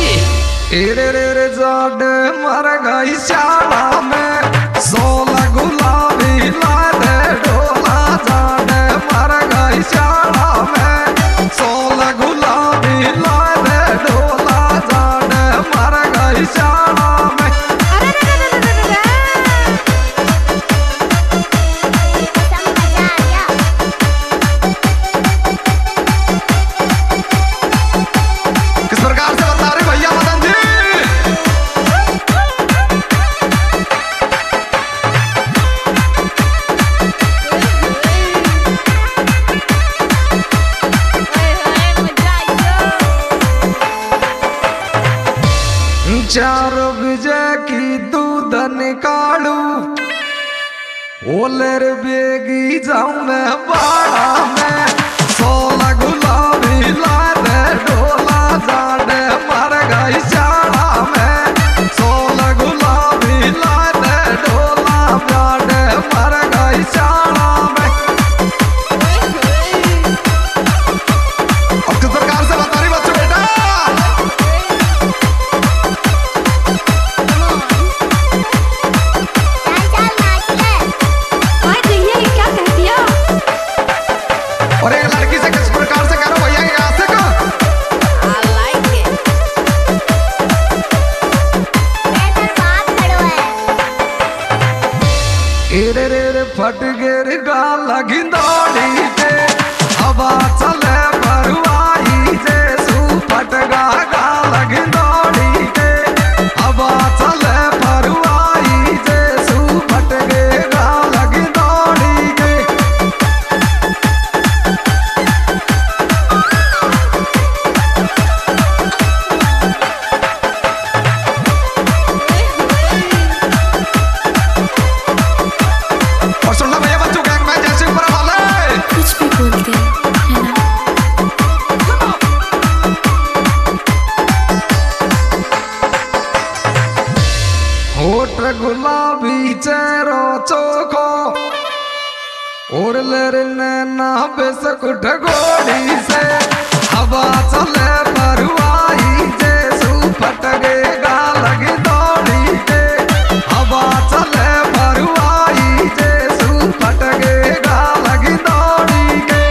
रे जाड मर गई शाला में 16 गुलाबी लादे ढोला जाड मर गई शाला में 16 गुलाबी लादे ढोला जाड मर गई शाला में। किस प्रकार से बता रहे भैया मदन जी? चार बजे की दूध निकालू ओलर बेगी जाऊं मैं बाड़ा में 16 गुलाबी लादे ढोला जाडे मर गई शाला में 16 गुलाबी लादे ढोला जाडे मर गई शाला में। अब किस प्रकार से बता रही बच्चों बेटा? और एक लड़की से किस प्रकार से करो भैया के यहाँ से का? रे फट गिर गा लगी दौड़ी जे हवा चले परवाई जे सू फट गा लगी दौड़ी जे हवा चले परवाई जे सू फट गा लगी दौड़ी जे। और सुनना भैया बच्चों गैंग में जैसे ऊपर वाले कुछ भी बोलते हैं है ना। होठ गुलाबी चेहरो चोखो और लरने ना बिस्कुट गोड़ी से हवा चले परवाई जे सू फट गा लगी दौड़ी जे हवा चले परवाई जे सू फट गा लगी दौड़ी के।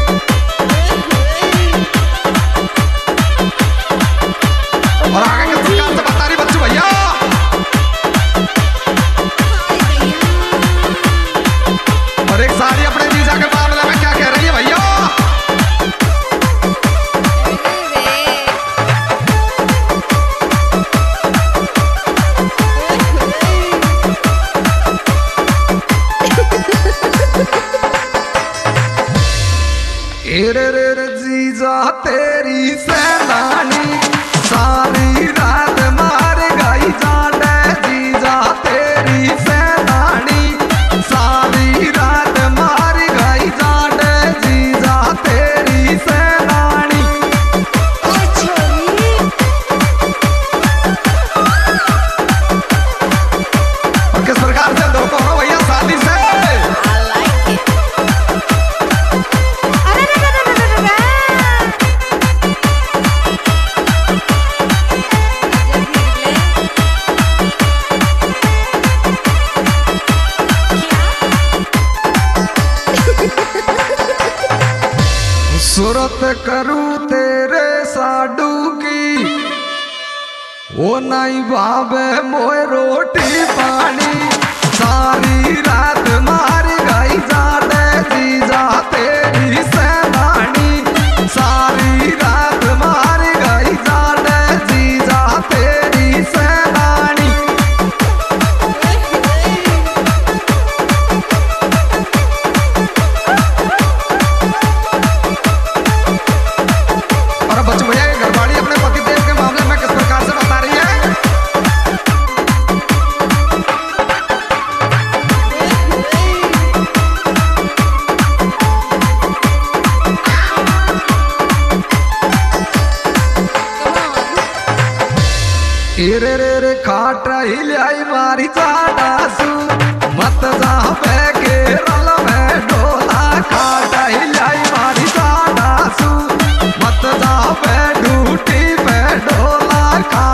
और आगे किस प्रकार से बता रही बच्चों भैया? और एक साड़ी अपने जीजा के मामले में क्या कह रही है भैया? रे जीजा तेरी सैलानी सारी रात मार गई जाडे जीजा तेरी सैलानी सारी रात मार गई जाडे जीजा तेरी सैलानी। और किस प्रकार से धोखा हो भैया शादी से? सूरत करूं तेरे साडू की वो नहीं भावे मोए रोटी पानी सारी रात मार गई जाडे जीजा तेरी सैलानी सारी रात मार गई जाडे जीजा तेरी सैलानी। और बच्चों भैया ये घरवाली अपने पति देव के मामले में किस प्रकार से बता रही है? रे खाट ही लाई मारी चाडासू मत जा के रल में ढोला खाट ही लाई मारी चाडासू मत जा पे ढूटी पे ढोला खा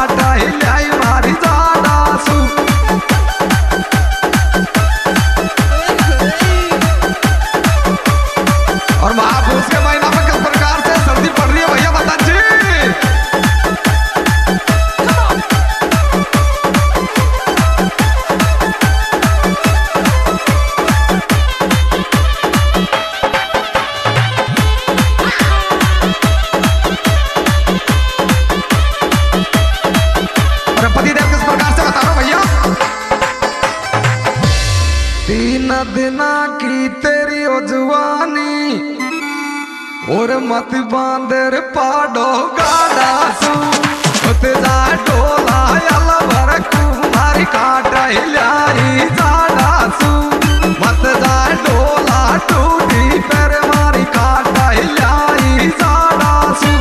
दिना की तेरी ओ जवानी और मत बांदर पाडो गाड़ा सू उते जा डोला यल भर कुमारी काटा हिलाई जाड़ा सू मत जा डोला टूटी पर मारी काटा हिलाई जाड़ा सू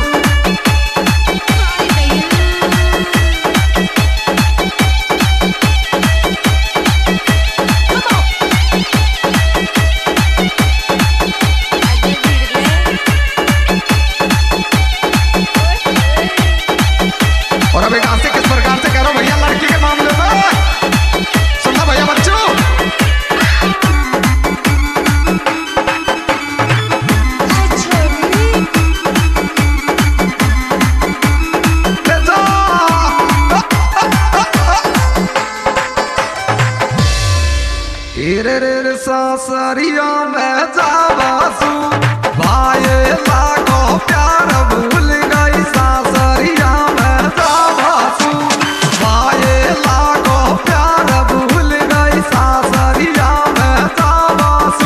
और अब एक आंसू किस प्रकार से करो भैया लड़की के मामले में सुनना भैया बच्चों रे सासरिया में जावासू भाई लागो प्यार भूल गई सासरिया में जावासू भाई लागो प्यार भूल गई सासरिया में जावासू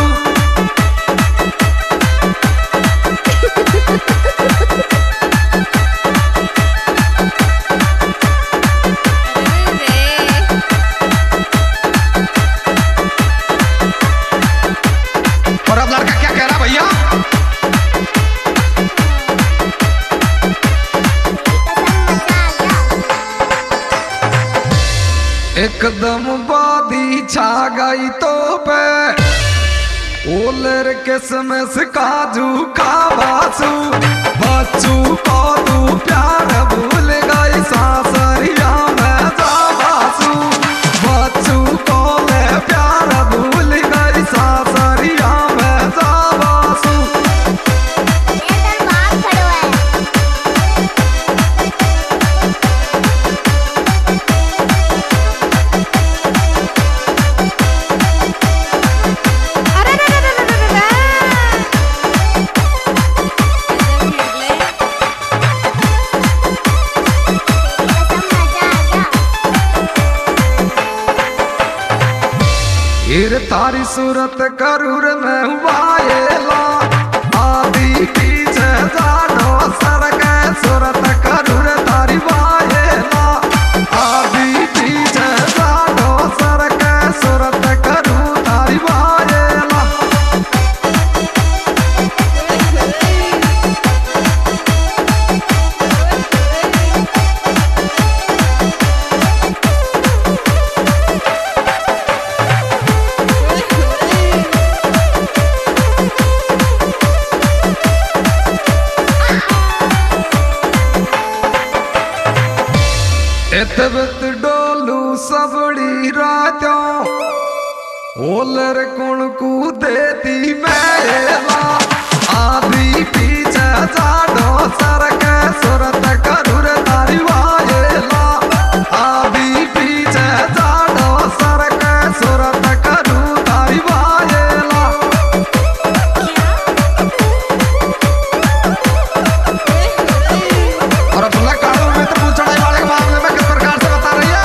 और अब लड़का क्या कह रहा भैया एकदम बादी छा गई तो पे ओलर किसमिस काजू खावासू बच्चू को तू प्यार भूल गई सासरिया में जावासू बच्चू को ले प्यार भूल गई सासरिया में जावासू हीर तारी सूरत करूर में हुआएला आदि पीछे जानो सरक सूरत करूर तारी वाएला आदि पीछे जानो सरक सूरत करू तारी वाएला एतबत डोलू सबड़ी रातों ओलर कुण को देती मेला आदि पीछे जाडो सरक सूरत करूर तारी वाएला आदि पीछे जाडो सरक सूरत करू तारी वाएला और अब्दुल्ला काड़ू में तो पूछ चढ़ाई वाले के मामले में किस प्रकार से बता रही है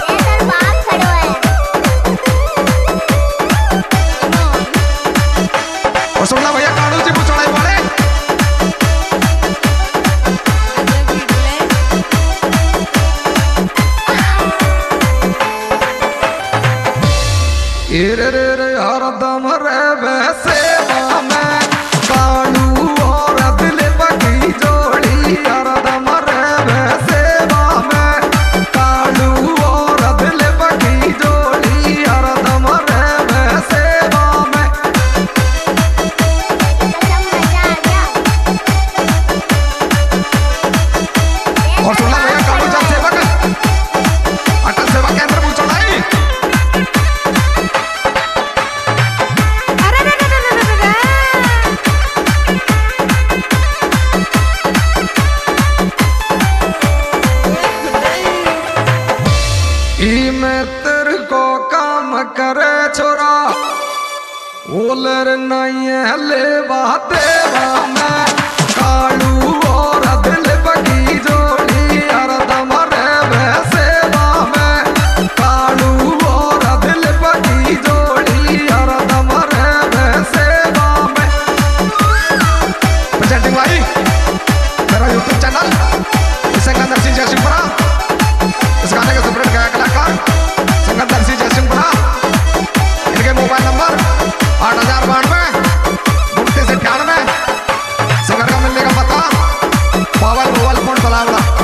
और सुनना भैया काड़ू जी पूछ चढ़ाई वाले रे हरदम रे सेवा में काड़ू और दिल बगी जोड़ी हरदम रे सेवा में काड़ू और दिल बगी जोड़ी हरदम रे सेवा में और सुनना भैया काड़ू जब सेवक अटल सेवा केंद्र पूछ चढ़ाई में तेरे को काम करे छोरा ओलर नहीं है ले देवा में काड़ू और दिल बगी जोड़ी हरदम रे सेवा में काड़ू और दिल बगी जोड़ी हरदम बाबा मोबाइल फोन चलावड़ा